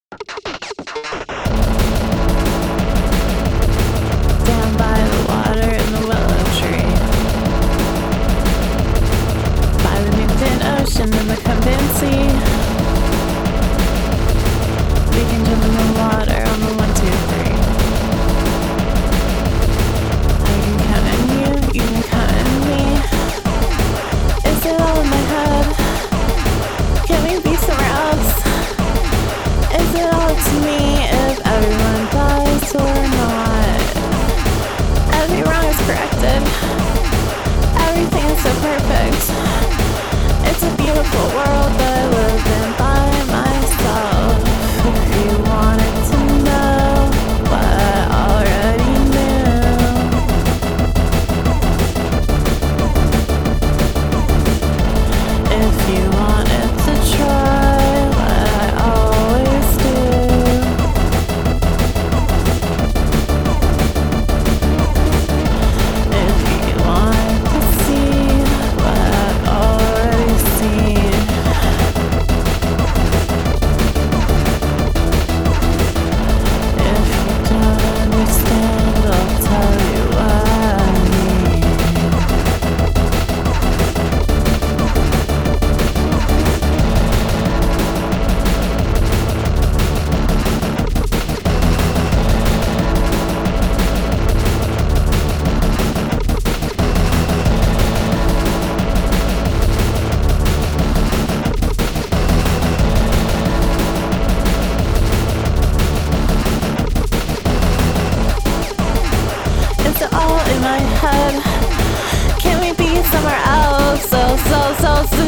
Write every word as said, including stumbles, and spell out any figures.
Down by the water in the willow tree, by the Moonton Ocean and the Cumbian Sea. We can jump in the water on the one, two, three. I can count on you, you can count on me. Is it all in my head? Can we be somewhere else? Is it all up to me if everyone dies or not? Every wrong is corrected. Everything is so perfect. It's a beautiful world that I live in by myself. If you wanted to know what I already knew, if you wanted to try what I always do, if you wanted to see what I've already seen, if you don't understand, I'll tell you what I mean. Is it all in my head? Can we be somewhere else so, so, so soon?